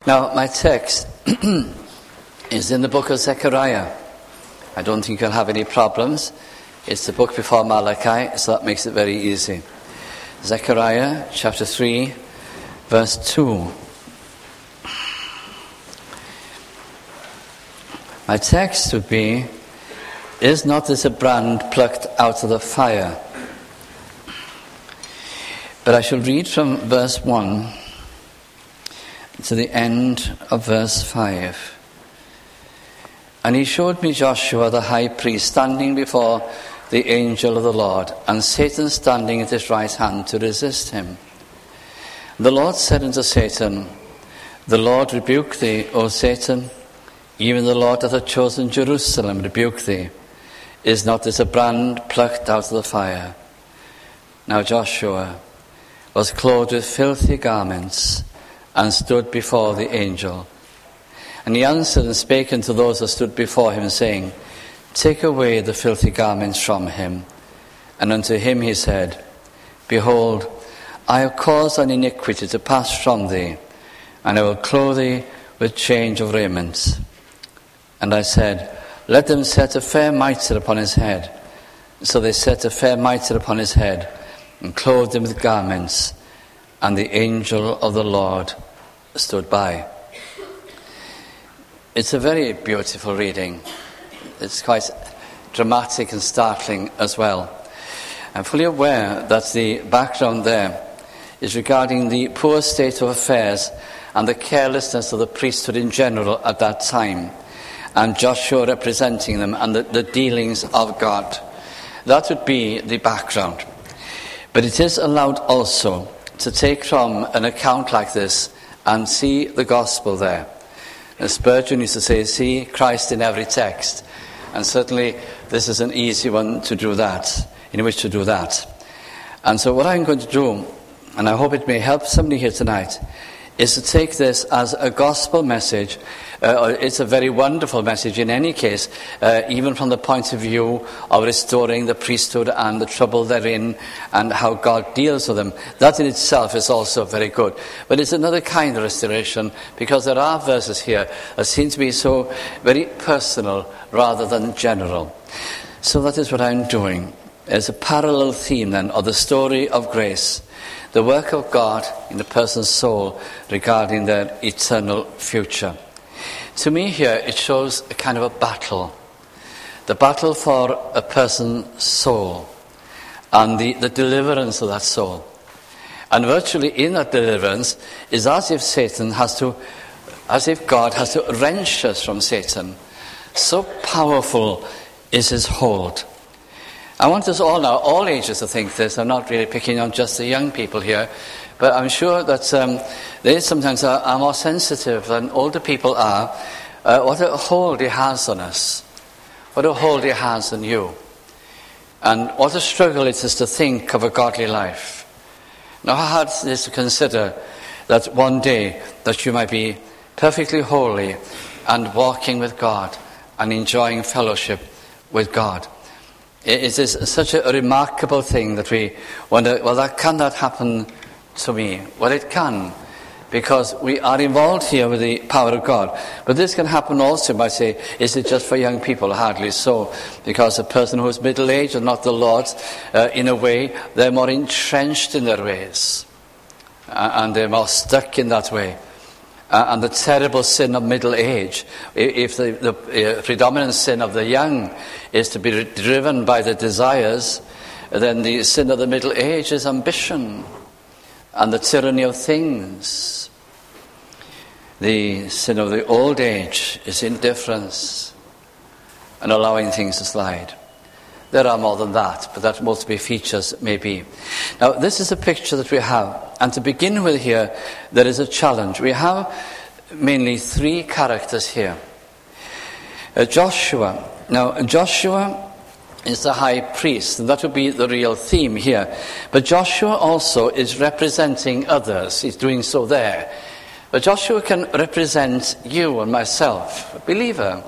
Now, my text is in the book of Zechariah. I don't think you'll have any problems. It's the book before Malachi, so that makes it very easy. Zechariah chapter 3, verse 2. My text would be, "Is not this a brand plucked out of the fire?" But I shall read from verse 1 to the end of verse 5. "And he showed me Joshua the high priest standing before the angel of the Lord, and Satan standing at his right hand to resist him. The Lord said unto Satan, The Lord rebuke thee, O Satan, even the Lord that hath chosen Jerusalem rebuke thee. Is not this a brand plucked out of the fire? Now Joshua was clothed with filthy garments, and stood before the angel. And he answered and spake unto those that stood before him, saying, Take away the filthy garments from him. And unto him he said, Behold, I have caused thine iniquity to pass from thee, and I will clothe thee with change of raiment. And I said, Let them set a fair mitre upon his head. So they set a fair mitre upon his head, and clothed him with garments, and the angel of the Lord stood by." It's a very beautiful reading. It's quite dramatic and startling as well. I'm fully aware that the background there is regarding the poor state of affairs and the carelessness of the priesthood in general at that time, and Joshua representing them and the dealings of God. That would be the background. But it is allowed also to take from an account like this and see the gospel there. As Spurgeon used to say, see Christ in every text. And certainly this is an easy one to do that, in which to do that. And so what I'm going to do, and I hope it may help somebody here tonight, is to take this as a gospel message. It's a very wonderful message in any case, even from the point of view of restoring the priesthood and the trouble therein and how God deals with them. That in itself is also very good. But it's another kind of restoration, because there are verses here that seem to be so very personal rather than general. So that is what I'm doing. As a parallel theme then of the story of grace, the work of God in a person's soul regarding their eternal future. To me here it shows a kind of a battle. The battle for a person's soul and the deliverance of that soul. And virtually in that deliverance is as if God has to wrench us from Satan. So powerful is his hold. I want us all now, all ages, to think this. I'm not really picking on just the young people here, but I'm sure that they sometimes are more sensitive than older people are. What a hold he has on us. What a hold he has on you. And what a struggle it is to think of a godly life. Now how hard it is to consider that one day that you might be perfectly holy and walking with God and enjoying fellowship with God. It is such a remarkable thing that we wonder, well, can that happen to me? Well, it can, because we are involved here with the power of God. But this can happen also, you might say, is it just for young people? Hardly so, because a person who is middle-aged and not the Lord's, in a way, they're more entrenched in their ways. And they're more stuck in that way. And the terrible sin of middle age, if the predominant sin of the young is to be driven by the desires, then the sin of the middle age is ambition and the tyranny of things. The sin of the old age is indifference and allowing things to slide. There are more than that, but that multiple features may be. Now, this is a picture that we have. And to begin with here, there is a challenge. We have mainly three characters here. Joshua. Now, Joshua is the high priest, and that would be the real theme here. But Joshua also is representing others. He's doing so there. But Joshua can represent you and myself, a believer.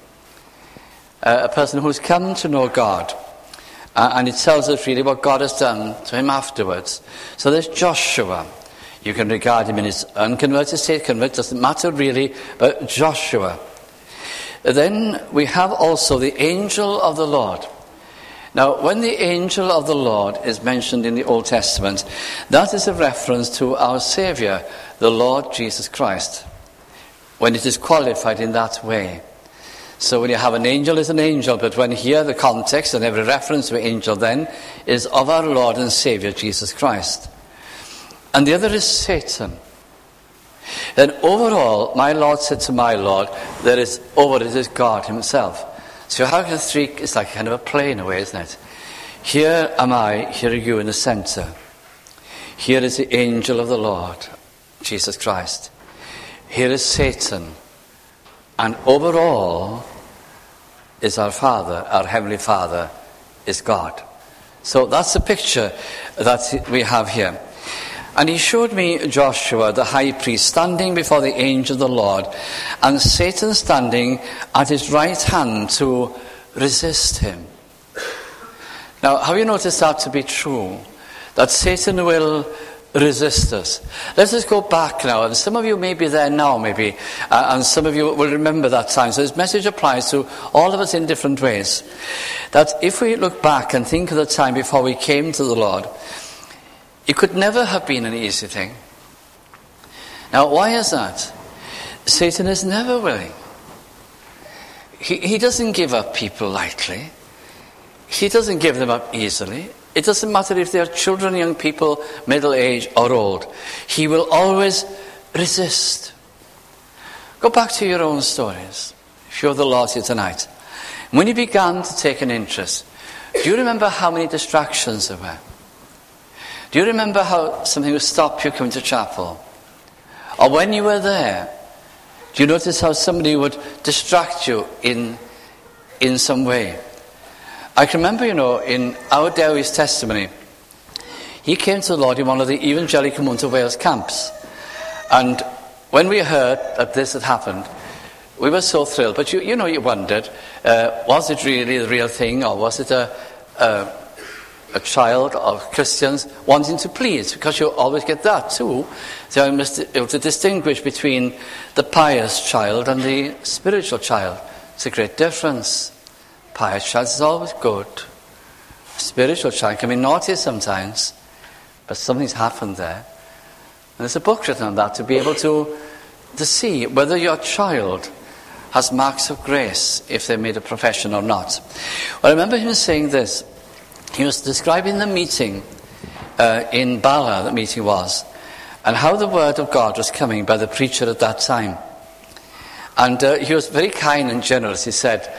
A person who's come to know God. And it tells us really what God has done to him afterwards. So there's Joshua. You can regard him in his unconverted state, converted, doesn't matter really, but Joshua. Then we have also the angel of the Lord. Now, when the angel of the Lord is mentioned in the Old Testament, that is a reference to our Saviour, the Lord Jesus Christ, when it is qualified in that way. So when you have an angel, it's an angel, but when here the context and every reference to angel then is of our Lord and Saviour, Jesus Christ. And the other is Satan. Then overall, my Lord said to my Lord, there is over it is God himself. So you have the three, it's like kind of a play in a way, isn't it? Here am I, here are you in the centre. Here is the angel of the Lord, Jesus Christ. Here is Satan. And overall is our Father, our Heavenly Father, is God. So that's the picture that we have here. And he showed me Joshua, the high priest, standing before the angel of the Lord, and Satan standing at his right hand to resist him. Now, have you noticed that to be true? That Satan will resist us. Let's just go back now, and some of you may be there now, maybe, and some of you will remember that time. So this message applies to all of us in different ways. That if we look back and think of the time before we came to the Lord, it could never have been an easy thing. Now, why is that? Satan is never willing. He doesn't give up people lightly. He doesn't give them up easily. It doesn't matter if they are children, young people, middle-aged or old. He will always resist. Go back to your own stories. If you're the Lord here tonight. When you began to take an interest, do you remember how many distractions there were? Do you remember how something would stop you coming to chapel? Or when you were there, do you notice how somebody would distract you in some way? I can remember, in our Dewey's testimony, he came to the Lord in one of the Evangelical Munter Wales camps. And when we heard that this had happened, we were so thrilled. But you wondered, was it really the real thing, or was it a child of Christians wanting to please? Because you always get that too. So I must be able to distinguish between the pious child and the spiritual child. It's a great difference. Pious child is always good. A spiritual child can be naughty sometimes, but something's happened there. And there's a book written on that, to be able to see whether your child has marks of grace, if they made a profession or not. Well, I remember him saying this. He was describing the meeting in Bala, the meeting was, and how the word of God was coming by the preacher at that time. And he was very kind and generous. He said,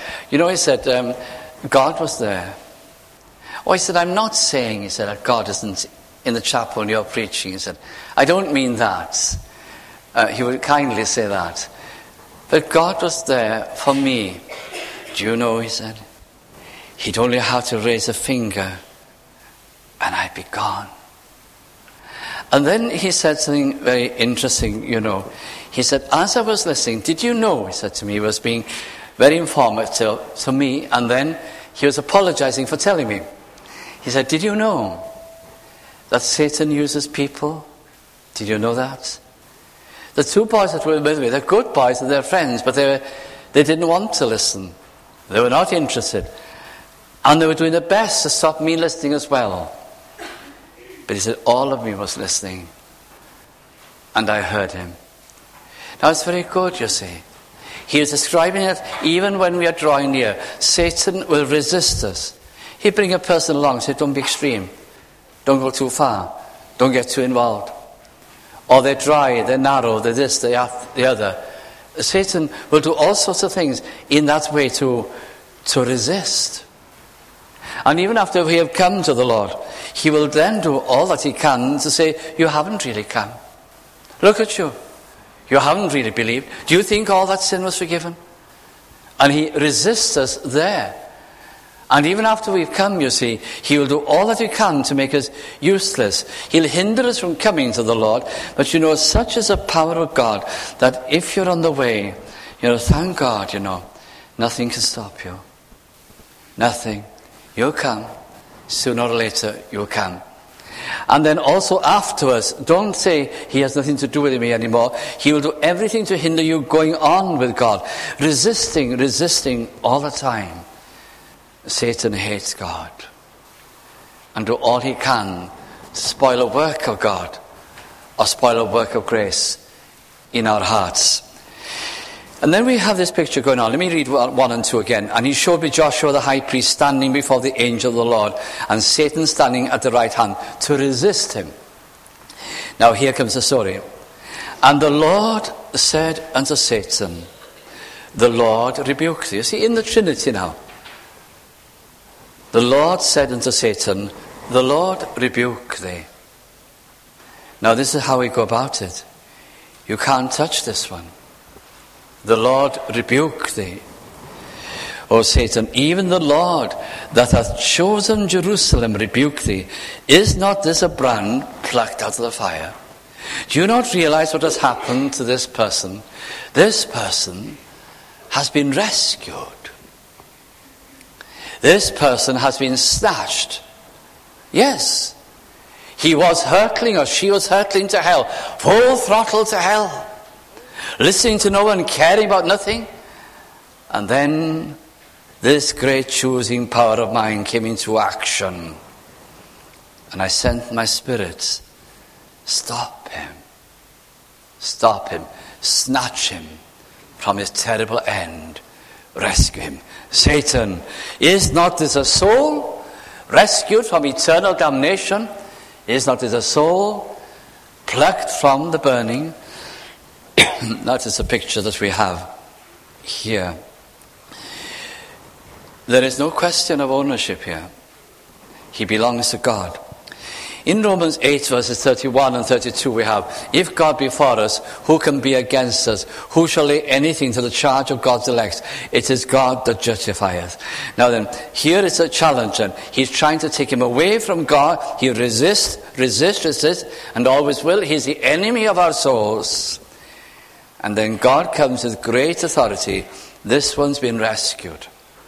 God was there. Oh, he said, I'm not saying, he said, that God isn't in the chapel when you're preaching. He said, I don't mean that. He would kindly say that. But God was there for me. Do you know, he said, he'd only have to raise a finger and I'd be gone. And then he said something very interesting, He said, as I was listening, did you know, he said to me, he was being very informative to me, and then he was apologizing for telling me. He said, did you know that Satan uses people? Did you know that? The two boys that were with me, they're good boys and they're friends, but they didn't want to listen. They were not interested. And they were doing their best to stop me listening as well. But he said, all of me was listening. And I heard him. Now it's very good, you see. He is describing it, even when we are drawing near, Satan will resist us. He'll bring a person along and say, don't be extreme. Don't go too far. Don't get too involved. Or they're dry, they're narrow, they're this, they're the other. Satan will do all sorts of things in that way to resist. And even after we have come to the Lord, he will then do all that he can to say, you haven't really come. Look at you. You haven't really believed. Do you think all that sin was forgiven? And he resists us there. And even after we've come, you see, he will do all that he can to make us useless. He'll hinder us from coming to the Lord. But such is the power of God that if you're on the way, thank God, nothing can stop you. Nothing. You'll come. Sooner or later, you'll come. And then also afterwards, don't say he has nothing to do with me anymore. He will do everything to hinder you going on with God. Resisting all the time. Satan hates God. And do all he can to spoil a work of God or spoil a work of grace in our hearts. And then we have this picture going on. Let me read 1 and 2 again. And he showed me Joshua the high priest standing before the angel of the Lord, and Satan standing at the right hand to resist him. Now here comes the story. And the Lord said unto Satan, the Lord rebuked thee. You see, in the Trinity now. The Lord said unto Satan, the Lord rebuke thee. Now this is how we go about it. You can't touch this one. The Lord rebuke thee. O Satan, even the Lord that hath chosen Jerusalem rebuke thee. Is not this a brand plucked out of the fire? Do you not realize what has happened to this person? This person has been rescued. This person has been snatched. Yes. He was hurtling, or she was hurtling to hell. Full throttle to hell. Listening to no one, caring about nothing. And then this great choosing power of mine came into action. And I sent my spirit. Stop him. Stop him. Snatch him from his terrible end. Rescue him. Satan, is not this a soul rescued from eternal damnation? Is not this a soul plucked from the burning? That is a picture that we have here. There is no question of ownership here. He belongs to God. In Romans 8 verses 31 and 32 we have, if God be for us, who can be against us? Who shall lay anything to the charge of God's elect? It is God that justifieth. Now then, here is a challenge, and he's trying to take him away from God. He resists, and always will. He's the enemy of our souls. And then God comes with great authority. This one's been rescued.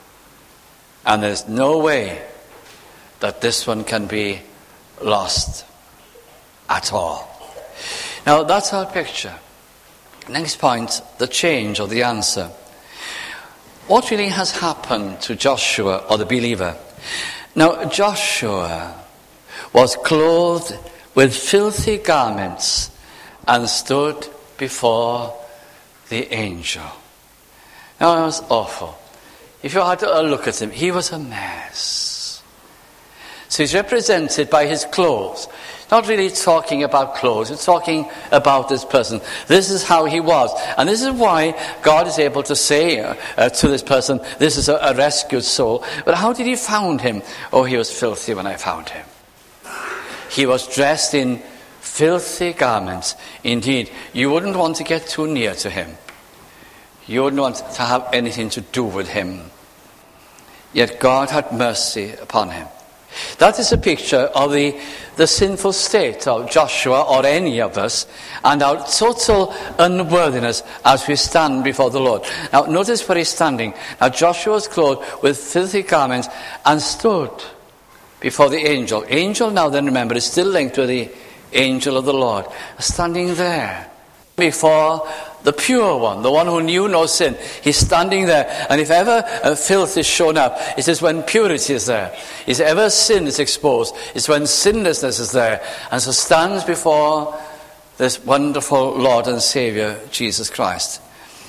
And there's no way that this one can be lost at all. Now that's our picture. Next point, the change or the answer. What really has happened to Joshua or the believer? Now Joshua was clothed with filthy garments and stood before the angel. Now it was awful. If you had to look at him, he was a mess. So he's represented by his clothes. Not really talking about clothes, it's talking about this person. This is how he was. And this is why God is able to say to this person, this is a rescued soul. But how did he found him? Oh, he was filthy when I found him. He was dressed in filthy garments. Indeed, you wouldn't want to get too near to him. You wouldn't want to have anything to do with him. Yet God had mercy upon him. That is a picture of the sinful state of Joshua or any of us, and our total unworthiness as we stand before the Lord. Now notice where he's standing. Now Joshua was clothed with filthy garments and stood before the angel. Angel, now then remember, is still linked to the angel of the Lord. Standing there before the pure one, the one who knew no sin. He's standing there, and if ever filth is shown up, it is when purity is there. If ever sin is exposed, it's when sinlessness is there. And so stands before this wonderful Lord and Saviour, Jesus Christ.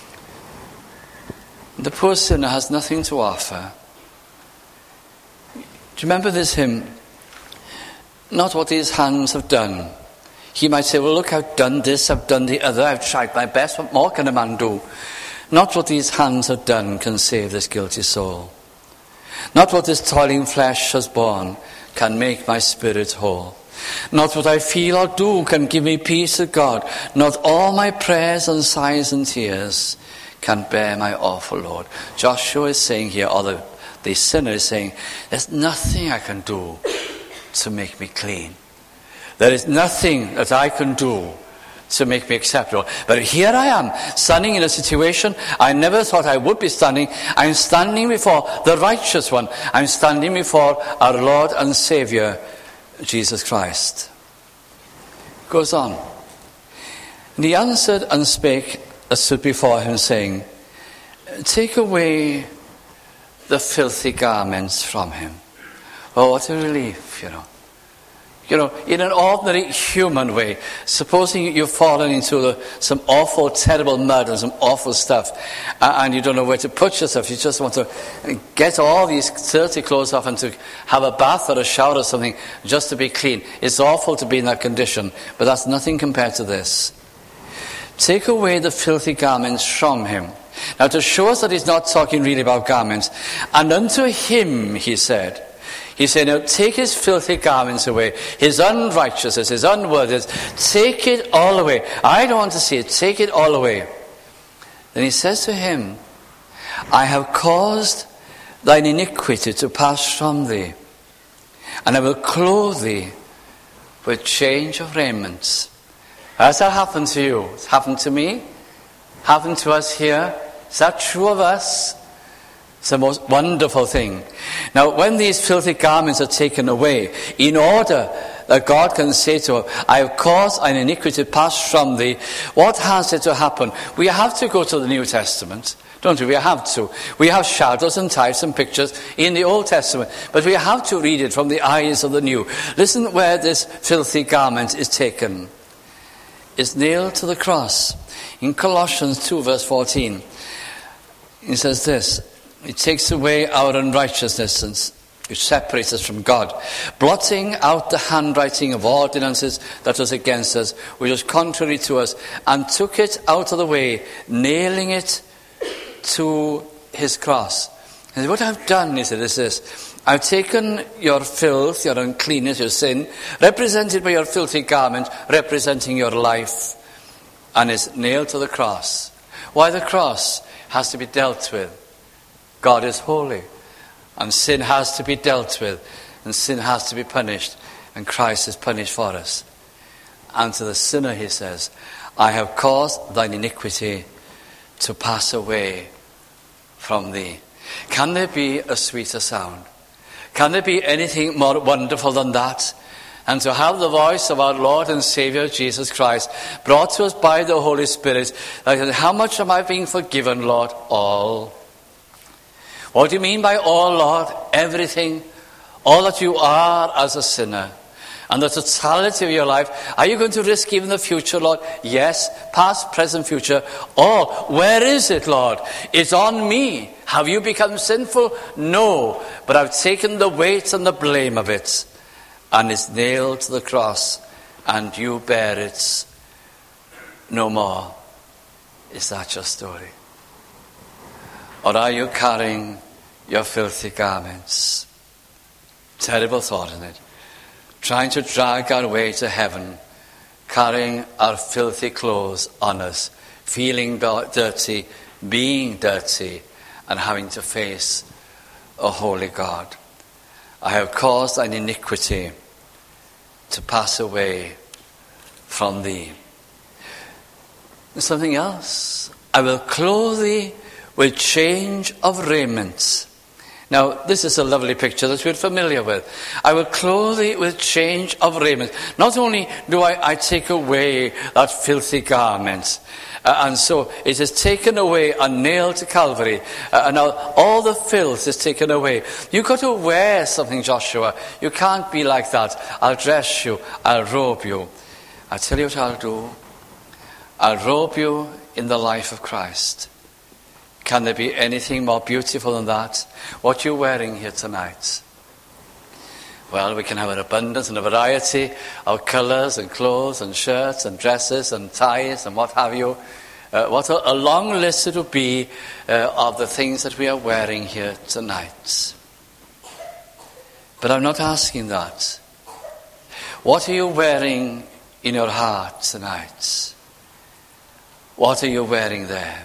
The poor sinner has nothing to offer. Do you remember this hymn? Not what his hands have done. He might say, well, look, I've done this, I've done the other, I've tried my best. What more can a man do? Not what these hands have done can save this guilty soul. Not what this toiling flesh has borne can make my spirit whole. Not what I feel or do can give me peace with God. Not all my prayers and sighs and tears can bear my awful load. Joshua is saying here, or the sinner is saying, there's nothing I can do to make me clean. There is nothing that I can do to make me acceptable. But here I am, standing in a situation I never thought I would be standing. I'm standing before the righteous one. I'm standing before our Lord and Saviour, Jesus Christ. Goes on. And he answered and spake as stood before him, saying, take away the filthy garments from him. Oh, what a relief, You know, in an ordinary human way, supposing you've fallen into some awful, terrible mud and some awful stuff, and you don't know where to put yourself, you just want to get all these dirty clothes off and to have a bath or a shower or something just to be clean. It's awful to be in that condition, but that's nothing compared to this. Take away the filthy garments from him. Now, to show us that he's not talking really about garments, and unto him, he said, now take his filthy garments away, his unrighteousness, his unworthiness, take it all away. I don't want to see it, take it all away. Then he says to him, I have caused thine iniquity to pass from thee, and I will clothe thee with change of raiments. Has that happened to you? It's happened to me? Happened to us here? Is that true of us? It's the most wonderful thing. Now, when these filthy garments are taken away, in order that God can say to him, I have caused an iniquity to pass from thee, what has it to happen? We have to go to the New Testament, don't we? We have to. We have shadows and types and pictures in the Old Testament, but we have to read it from the eyes of the New. Listen where this filthy garment is taken. It's nailed to the cross. In Colossians 2 verse 14, it says this, it takes away our unrighteousness, which separates us from God, blotting out the handwriting of ordinances that was against us, which was contrary to us, and took it out of the way, nailing it to his cross. And what I've done, he said, is this. I've taken your filth, your uncleanness, your sin, represented by your filthy garment, representing your life, and is nailed to the cross. Why the cross? Has to be dealt with. God is holy, and sin has to be dealt with, and sin has to be punished, and Christ is punished for us. And to the sinner he says, I have caused thine iniquity to pass away from thee. Can there be a sweeter sound? Can there be anything more wonderful than that? And to have the voice of our Lord and Savior Jesus Christ brought to us by the Holy Spirit, like, how much am I being forgiven, Lord? All. What do you mean by all, Lord? Everything. All that you are as a sinner. And the totality of your life. Are you going to risk even the future, Lord? Yes. Past, present, future. All. Where is it, Lord? It's on me. Have you become sinful? No. But I've taken the weight and the blame of it. And it's nailed to the cross. And you bear it no more. Is that your story? Or are you carrying your filthy garments? Terrible thought, isn't it? Trying to drag our way to heaven, carrying our filthy clothes on us, feeling dirty, being dirty, and having to face a holy God. I have caused an iniquity to pass away from thee. There's something else. I will clothe thee with change of raiment. Now, this is a lovely picture that we're familiar with. I will clothe thee with change of raiment. Not only do I take away that filthy garment, and so it is taken away and nailed to Calvary. And now all the filth is taken away. You've got to wear something, Joshua. You can't be like that. I'll dress you. I'll robe you. I'll tell you what I'll do. I'll robe you in the life of Christ. Can there be anything more beautiful than that? What you're wearing here tonight? Well, we can have an abundance and a variety of colours and clothes and shirts and dresses and ties and what have you. What a long list it would be of the things that we are wearing here tonight. But I'm not asking that. What are you wearing in your heart tonight? What are you wearing there?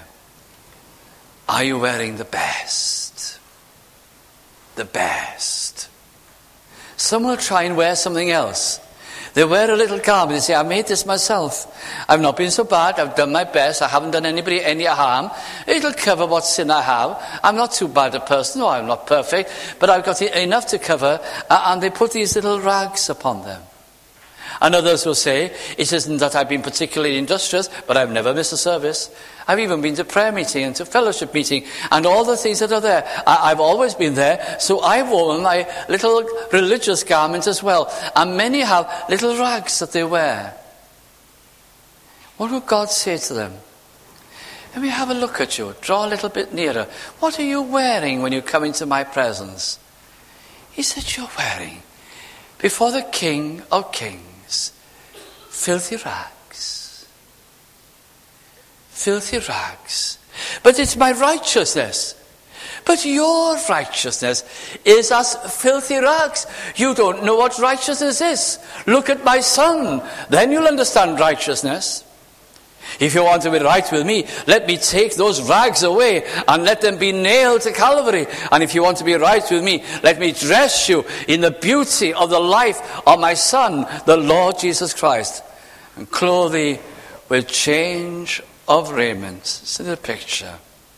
Are you wearing the best? The best. Some will try and wear something else. They wear a little garment. They say, I made this myself. I've not been so bad. I've done my best. I haven't done anybody any harm. It'll cover what sin I have. I'm not too bad a person. No, I'm not perfect. But I've got enough to cover. And they put these little rags upon them. And others will say, it isn't that I've been particularly industrious, but I've never missed a service. I've even been to prayer meeting and to fellowship meeting and all the things that are there. I've always been there, so I've worn my little religious garments as well. And many have little rags that they wear. What would God say to them? Let me have a look at you. Draw a little bit nearer. What are you wearing when you come into my presence? He said, you're wearing, before the King of Kings, filthy rags. Filthy rags. But it's my righteousness. But your righteousness is as filthy rags. You don't know what righteousness is. Look at my Son. Then you'll understand righteousness. If you want to be right with me, let me take those rags away and let them be nailed to Calvary. And if you want to be right with me, let me dress you in the beauty of the life of my Son, the Lord Jesus Christ, and clothe thee with change of raiment. See the picture.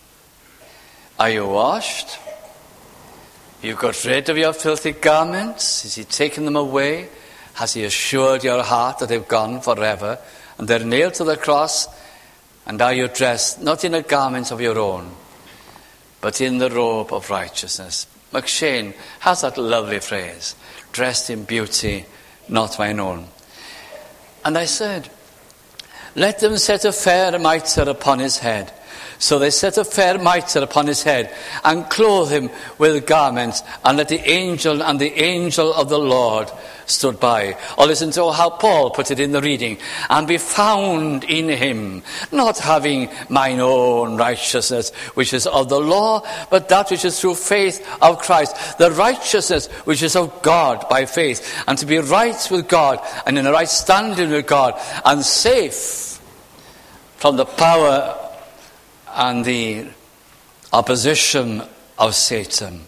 Are you washed? You've got rid of your filthy garments. Has he taken them away? Has he assured your heart that they've gone forever? And they're nailed to the cross. And are you dressed not in a garment of your own, but in the robe of righteousness? McShane has that lovely phrase, dressed in beauty, not mine own. And I said, let them set a fair mitre upon his head. So they set a fair mitre upon his head and clothe him with garments, and let the angel of the Lord stood by. Or listen to how Paul put it in the reading. And be found in him, not having mine own righteousness, which is of the law, but that which is through faith of Christ. The righteousness which is of God by faith. And to be right with God, and in a right standing with God, and safe from the power and the opposition of Satan.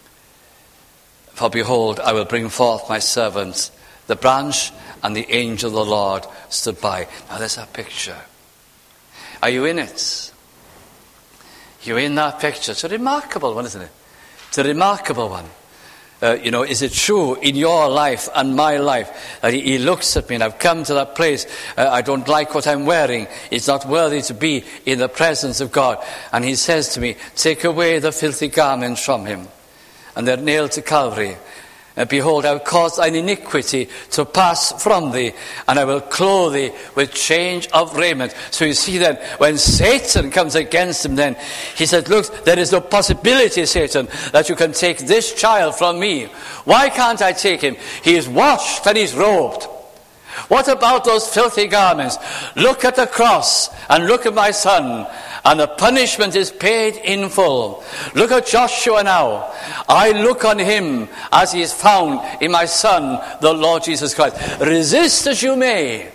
For behold, I will bring forth my servants, the branch and the angel of the Lord stood by. Now there's a picture. Are you in it? You're in that picture. It's a remarkable one, isn't it? It's a remarkable one. Is it true in your life and my life that he looks at me and I've come to that place, I don't like what I'm wearing, it's not worthy to be in the presence of God. And he says to me, take away the filthy garments from him. And they're nailed to Calvary. And behold, I will cause thine iniquity to pass from thee, and I will clothe thee with change of raiment. So you see then, when Satan comes against him then, he said, look, there is no possibility, Satan, that you can take this child from me. Why can't I take him? He is washed and he's robed. What about those filthy garments? Look at the cross and look at my Son, and the punishment is paid in full. Look at Joshua now. I look on him as he is found in my Son, the Lord Jesus Christ. Resist as you may,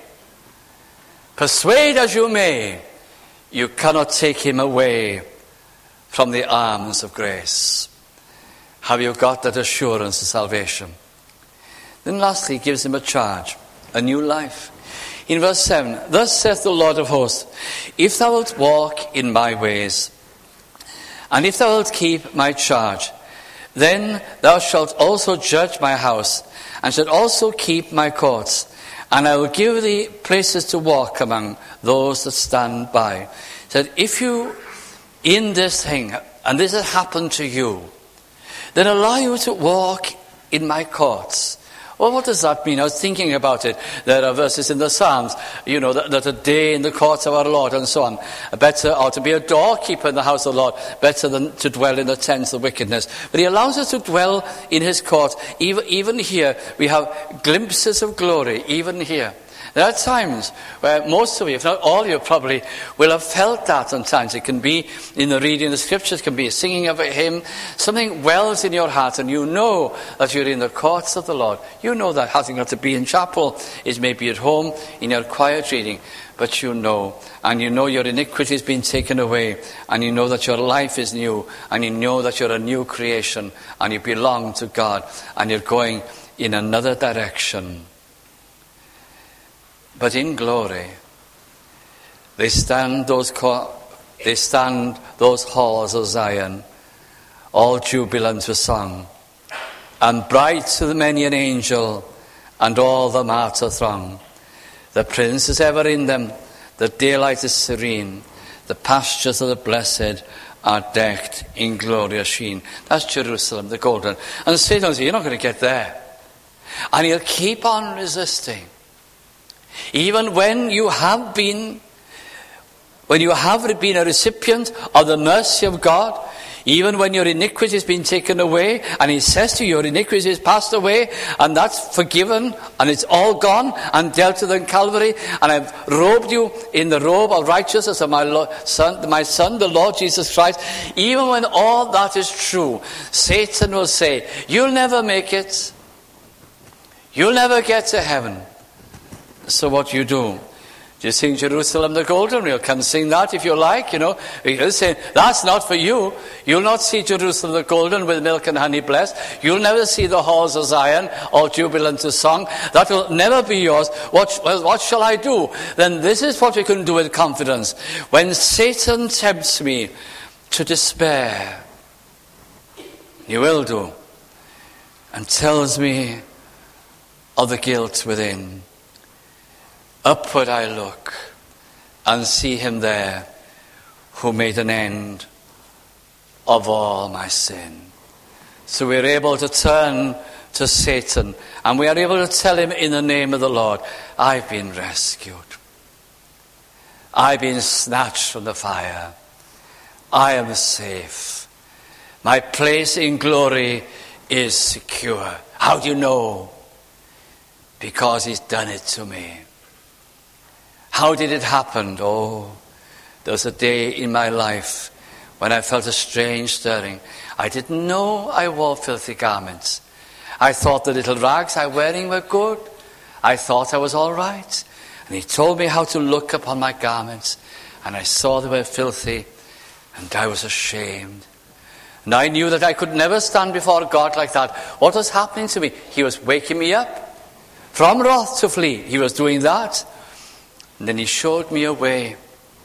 persuade as you may, you cannot take him away from the arms of grace. Have you got that assurance of salvation? Then lastly, he gives him a charge, a new life. In verse 7, thus saith the Lord of hosts, if thou wilt walk in my ways, and if thou wilt keep my charge, then thou shalt also judge my house, and shalt also keep my courts, and I will give thee places to walk among those that stand by. He said, if you, in this thing, and this has happened to you, then allow you to walk in my courts. Well, what does that mean? I was thinking about it. There are verses in the Psalms, that a day in the courts of our Lord and so on. Better or to be a doorkeeper in the house of the Lord, better than to dwell in the tents of wickedness. But he allows us to dwell in his court. Even here, we have glimpses of glory, even here. There are times where most of you, if not all of you, probably will have felt that sometimes. It can be in the reading of the scriptures, it can be singing of a hymn. Something wells in your heart and you know that you're in the courts of the Lord. You know that. Hasn't got to be in chapel. It may be at home in your quiet reading. But you know. And you know your iniquity has been taken away. And you know that your life is new. And you know that you're a new creation. And you belong to God. And you're going in another direction. But in glory, they stand those halls of Zion, all jubilant with song, and bright to the many an angel, and all the martyr throng. The Prince is ever in them, the daylight is serene, the pastures of the blessed are decked in glorious sheen. That's Jerusalem, the golden. And Satan says, you're not going to get there. And he'll keep on resisting. Even when you have been a recipient of the mercy of God, even when your iniquity has been taken away, and he says to you, your iniquity is passed away, and that's forgiven, and it's all gone, and dealt with in Calvary, and I've robed you in the robe of righteousness of my son, the Lord Jesus Christ. Even when all that is true, Satan will say, you'll never make it. You'll never get to heaven. So what do? Do you sing Jerusalem the Golden? You'll come sing that if you like, He'll say, that's not for you. You'll not see Jerusalem the Golden with milk and honey blessed. You'll never see the halls of Zion all jubilant to song. That will never be yours. What shall I do? Then this is what we can do with confidence. When Satan tempts me to despair, he will do, and tells me of the guilt within, upward I look and see him there who made an end of all my sin. So we're able to turn to Satan and we are able to tell him in the name of the Lord, I've been rescued. I've been snatched from the fire. I am safe. My place in glory is secure. How do you know? Because he's done it to me. How did it happen? Oh, there was a day in my life when I felt a strange stirring. I didn't know I wore filthy garments. I thought the little rags I was wearing were good. I thought I was all right. And he told me how to look upon my garments. And I saw they were filthy. And I was ashamed. And I knew that I could never stand before God like that. What was happening to me? He was waking me up. From wrath to flee. He was doing that. And then he showed me a way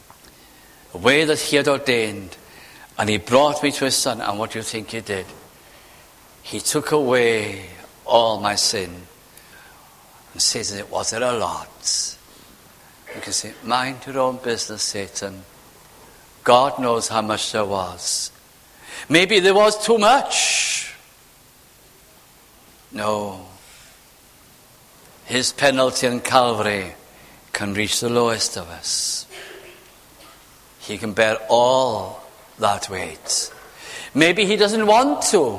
that he had ordained. And he brought me to his son. And what do you think he did? He took away all my sin. And Satan said, was there a lot? You can say, mind your own business, Satan. God knows how much there was. Maybe there was too much. No. His penalty on Calvary can reach the lowest of us. He can bear all that weight. Maybe he doesn't want to.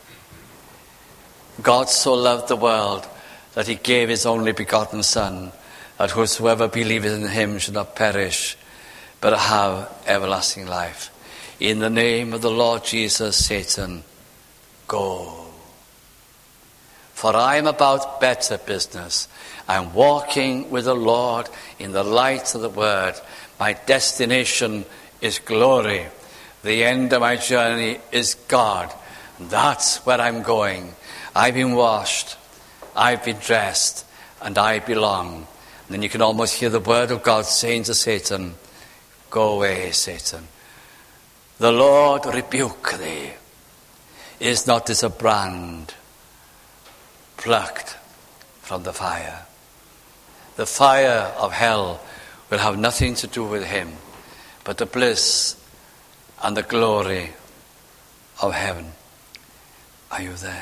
God so loved the world that he gave his only begotten Son, that whosoever believeth in him should not perish, but have everlasting life. In the name of the Lord Jesus, Satan, go. For I am about better business. I am walking with the Lord in the light of the Word. My destination is glory. The end of my journey is God. That's where I'm going. I've been washed. I've been dressed. And I belong. And then you can almost hear the word of God saying to Satan, go away, Satan. The Lord rebuke thee. Is not this a brand plucked from the fire? The fire of hell will have nothing to do with him, but the bliss and the glory of heaven. Are you there?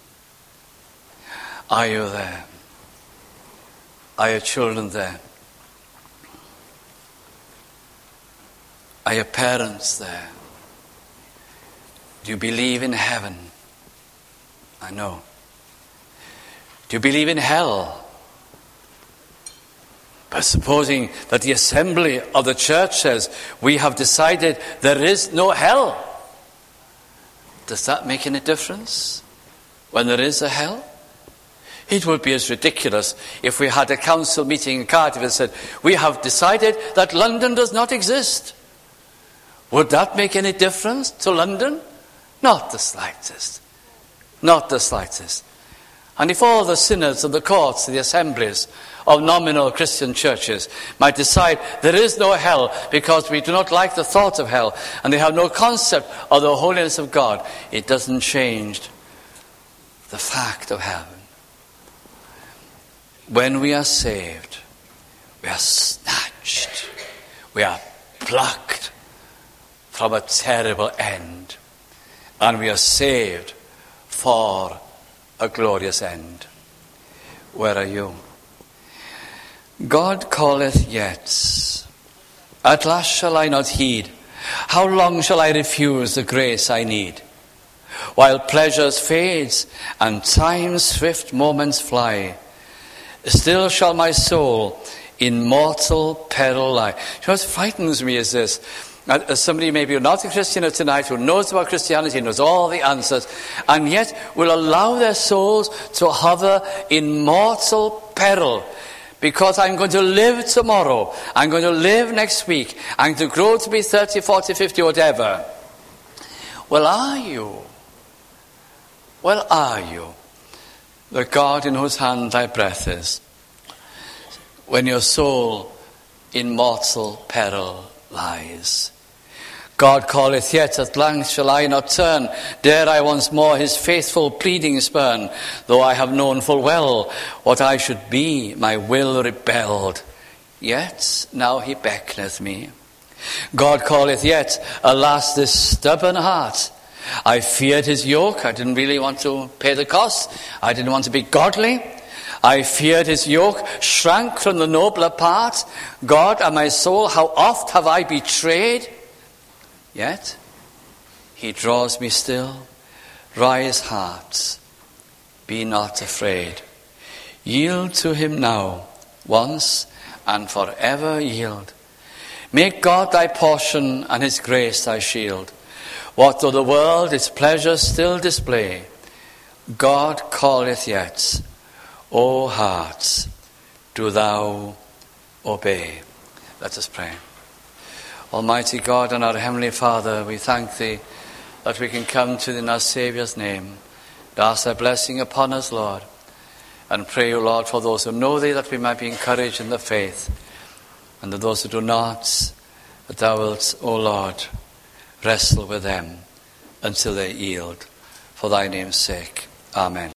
Are you there? Are your children there? Are your parents there? Do you believe in heaven? I know. Do you believe in hell? But supposing that the assembly of the church says, we have decided there is no hell. Does that make any difference when there is a hell? It would be as ridiculous if we had a council meeting in Cardiff and said, we have decided that London does not exist. Would that make any difference to London? Not the slightest. Not the slightest. And if all the synods of the courts, the assemblies of nominal Christian churches might decide there is no hell because we do not like the thought of hell and they have no concept of the holiness of God, it doesn't change the fact of heaven. When we are saved, we are snatched, we are plucked from a terrible end, and we are saved for a glorious end. Where are you? God calleth yet. At last shall I not heed? How long shall I refuse the grace I need? While pleasures fades and time's swift moments fly, still shall my soul in mortal peril lie. You know what frightens me is this. As somebody maybe who's not a Christian tonight, who knows about Christianity, knows all the answers, and yet will allow their souls to hover in mortal peril. Because I'm going to live tomorrow, I'm going to live next week, I'm going to grow to be 30, 40, 50, whatever. Well, are you? Well, are you the God in whose hand thy breath is, when your soul in mortal peril lies? God calleth yet, at length shall I not turn, dare I once more his faithful pleading spurn, though I have known full well what I should be, my will rebelled, yet now he beckoneth me. God calleth yet, alas, this stubborn heart, I feared his yoke, I didn't really want to pay the cost, I didn't want to be godly, I feared his yoke, shrank from the nobler part. God and my soul, how oft have I betrayed? Yet he draws me still. Rise, hearts, be not afraid. Yield to him now, once and forever yield. Make God thy portion and his grace thy shield. What though the world its pleasures still display, God calleth yet. O heart, do thou obey. Let us pray. Almighty God and our Heavenly Father, we thank thee that we can come to thee in our Saviour's name and ask thy blessing upon us, Lord, and pray, O Lord, for those who know thee, that we might be encouraged in the faith, and that those who do not, that thou wilt, O Lord, wrestle with them until they yield. For thy name's sake. Amen.